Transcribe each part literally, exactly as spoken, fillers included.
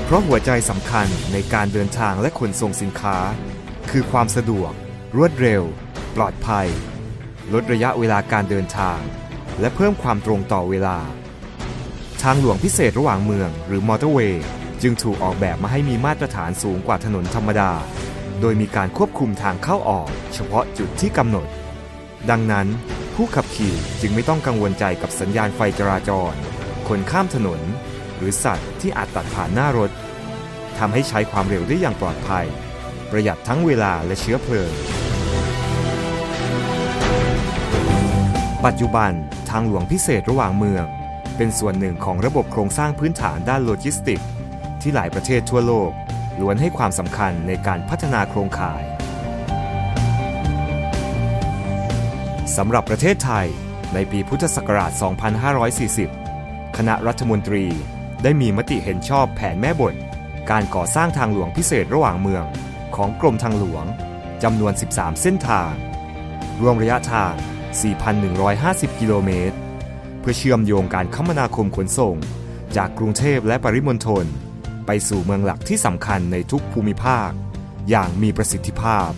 เพราะหัวใจสำคัญในการเดินทางและขนส่งสินค้าคือความสะดวกรวดเร็วปลอดภัยลดระยะเวลาการเดินทางและเพิ่มความตรงต่อเวลาทางหลวงพิเศษระหว่างเมืองหรือมอเตอร์เวย์จึงถูกออกแบบมาให้มีมาตรฐานสูงกว่าถนนธรรมดาโดยมีการควบคุมทางเข้าออกเฉพาะจุดที่กำหนดดังนั้นผู้ขับขี่จึงไม่ต้องกังวลใจกับสัญญาณไฟจราจรคนข้ามถนนหรือสัตว์ที่อาจตัดผ่านหน้ารถทำให้ใช้ความเร็วได้อย่างปลอดภัยประหยัดทั้งเวลาและเชื้อเพลิงปัจจุบันทางหลวงพิเศษระหว่างเมืองเป็นส่วนหนึ่งของระบบโครงสร้างพื้นฐานด้านโลจิสติกส์ที่หลายประเทศทั่วโลกล้วนให้ความสำคัญในการพัฒนาโครงข่ายสำหรับประเทศไทยในปีพุทธศักราช สองพันห้าร้อยสี่สิบ คณะรัฐมนตรีได้มีมติเห็นชอบแผนแม่บทการก่อสร้างทางหลวงพิเศษระหว่างเมืองของกรมทางหลวงจำนวนสิบสามเส้นทางรวมระยะทาง สี่พันหนึ่งร้อยห้าสิบ กิโลเมตรเพื่อเชื่อมโยงการคมนาคมขนส่งจากกรุงเทพและปริมณฑลไปสู่เมืองหลักที่สำคัญในทุกภูมิภาคอย่างมีประสิทธิภาพ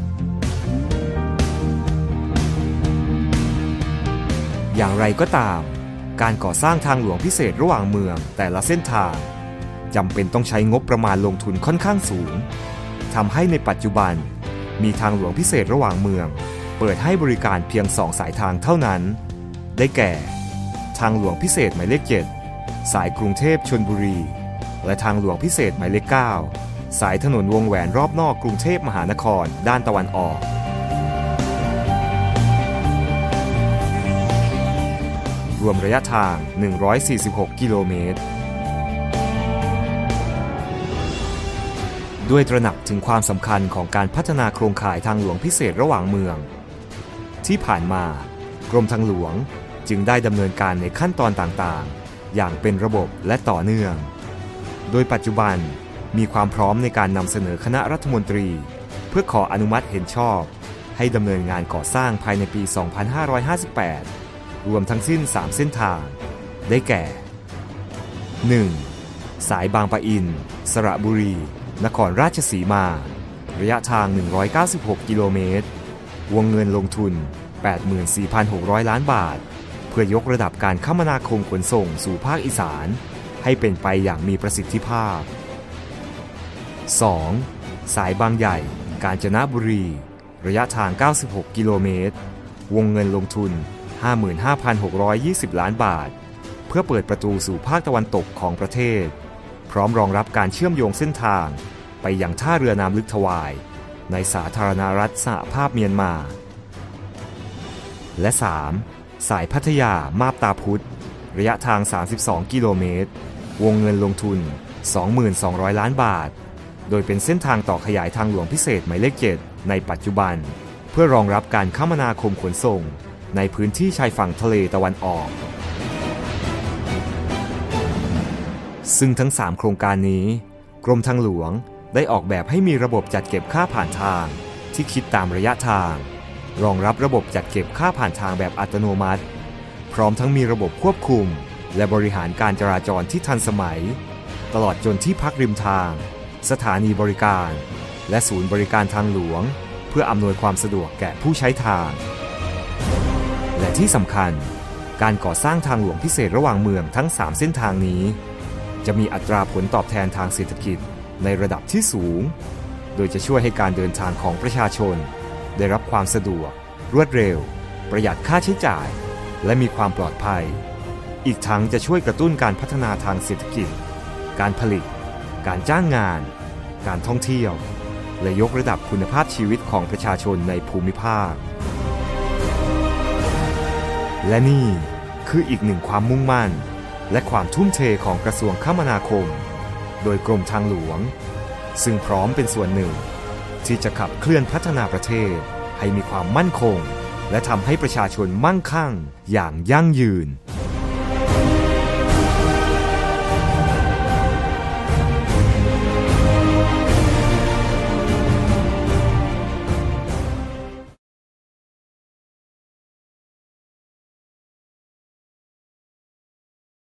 อย่างไรก็ตามการก่อสร้างทางหลวงพิเศษระหว่างเมืองแต่ละเส้นทางจำเป็นต้องใช้งบประมาณลงทุนค่อนข้างสูงทำให้ในปัจจุบันมีทางหลวงพิเศษระหว่างเมืองเปิดให้บริการเพียงสองสายทางเท่านั้นได้แก่ทางหลวงพิเศษหมายเลขเจ็ดสายกรุงเทพชลบุรีและทางหลวงพิเศษหมายเลขเก้าสายถนนวงแหวนรอบนอกกรุงเทพมหานครด้านตะวันออกรวมระยะทางหนึ่งร้อยสี่สิบหกกิโลเมตรด้วยตระหนักถึงความสำคัญของการพัฒนาโครงข่ายทางหลวงพิเศษระหว่างเมืองที่ผ่านมากรมทางหลวงจึงได้ดำเนินการในขั้นตอนต่างๆอย่างเป็นระบบและต่อเนื่องโดยปัจจุบันมีความพร้อมในการนำเสนอคณะรัฐมนตรีเพื่อขออนุมัติเห็นชอบให้ดำเนินงานก่อสร้างภายในปี สองพันห้าร้อยห้าสิบแปด รวมทั้งสิ้น สาม เส้นทางได้แก่ หนึ่ง สายบางปะอินสระบุรีนครราชสีมาระยะทางหนึ่งร้อยเก้าสิบหกกิโลเมตรวงเงินลงทุน แปดหมื่นสี่พันหกร้อย ล้านบาทเพื่อยกระดับการคมนาคมขนส่งสู่ภาคอีสานให้เป็นไปอย่างมีประสิทธิภาพ สอง สายบางใหญ่กาญจนบุรีระยะทางเก้าสิบหกกิโลเมตรวงเงินลงทุน ห้าหมื่นห้าพันหกร้อยยี่สิบ ล้านบาทเพื่อเปิดประตูสู่ภาคตะวันตกของประเทศพร้อมรองรับการเชื่อมโยงเส้นทางไปยังท่าเรือน้ำลึกทวายในสาธารณรัฐสหภาพเมียนมาและ สาม สายพัทยามาบตาพุธระยะทางสามสิบสองกิโลเมตรวงเงินลงทุน สองหมื่นสองร้อย ล้านบาทโดยเป็นเส้นทางต่อขยายทางหลวงพิเศษหมายเลขเจ็ดในปัจจุบันเพื่อรองรับการคมนาคมขนส่งในพื้นที่ชายฝั่งทะเลตะวันออกซึ่งทั้งสามโครงการนี้กรมทางหลวงได้ออกแบบให้มีระบบจัดเก็บค่าผ่านทางที่คิดตามระยะทางรองรับระบบจัดเก็บค่าผ่านทางแบบอัตโนมัติพร้อมทั้งมีระบบควบคุมและบริหารการจราจรที่ทันสมัยตลอดจนที่พักริมทางสถานีบริการและศูนย์บริการทางหลวงเพื่ออำนวยความสะดวกแก่ผู้ใช้ทางและที่สำคัญการก่อสร้างทางหลวงพิเศษระหว่างเมืองทั้งสามเส้นทางนี้จะมีอัตราผลตอบแทนทางเศรษฐกิจในระดับที่สูงโดยจะช่วยให้การเดินทางของประชาชนได้รับความสะดวกรวดเร็วประหยัดค่าใช้จ่ายและมีความปลอดภัยอีกทั้งจะช่วยกระตุ้นการพัฒนาทางเศรษฐกิจการผลิตการจ้างงานการท่องเที่ยวและยกระดับคุณภาพชีวิตของประชาชนในภูมิภาคและนี่คืออีกหนึ่งความมุ่งมั่นและความทุ่มเทของกระทรวงคมนาคมโดยกรมทางหลวงซึ่งพร้อมเป็นส่วนหนึ่งที่จะขับเคลื่อนพัฒนาประเทศให้มีความมั่นคงและทำให้ประชาชนมั่งคั่งอย่างยั่งยืน